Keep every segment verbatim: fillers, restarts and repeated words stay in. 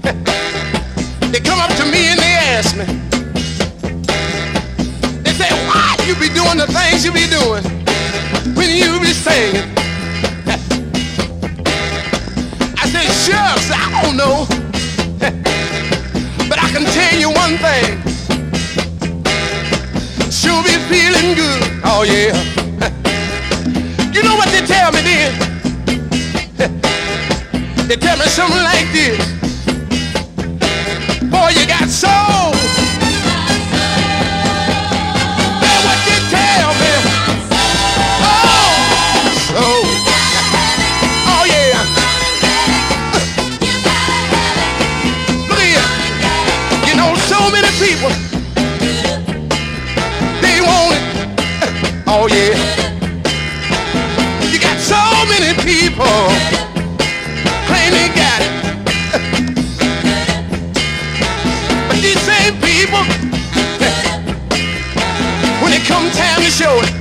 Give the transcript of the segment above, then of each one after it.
They come up to me and they ask me, they say, why you be doing the things you be doing when you be singing? I say, shucks, I don't know. But I can tell you one thing, sure be feeling good, oh yeah. You know what they tell me then? They tell me something like this, boy, you got soul. That's what they tell me. Oh, soul. Oh yeah. Look here. You know, so many people, they want it. Oh yeah. You got so many people claim they got it. But these same people, when it come time to show it,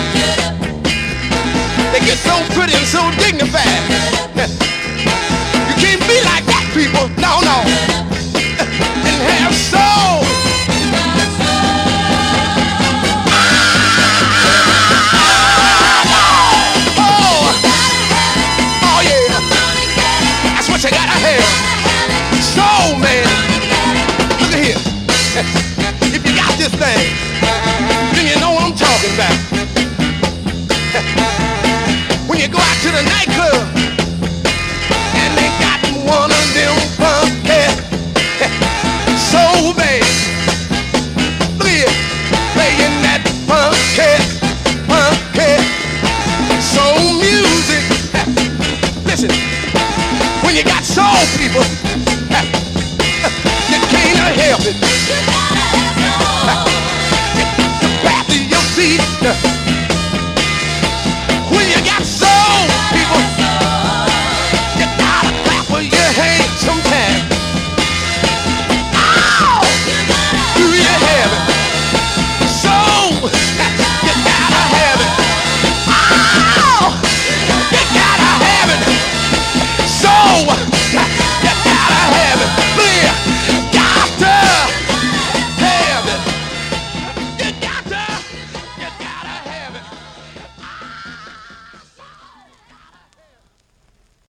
they get so pretty and so dignified. You can't be like that, people. No, no. And have soul. You gotta have soul, man. Look at here. If you got this thing, then you know what I'm talking about. When you go out to the nightclub and they got one of them funky soul bands. Look at here, playing that funky, funky soul music. Listen. When you got soul people,